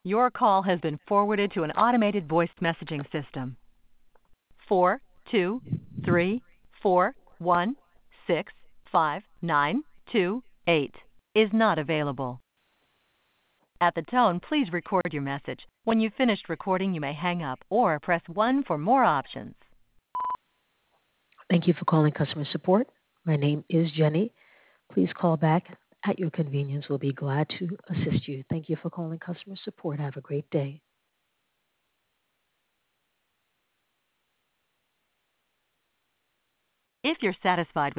Your call has been forwarded to an automated voice messaging system. 42341659228 is not available. At the tone, please record your message. When you've finished recording, you may hang up or press 1 for more options. Thank you for calling customer support. My name is Jenny. Please call back at your convenience. We'll be glad to assist you. Thank you for calling customer support. Have a great day. If you're satisfied with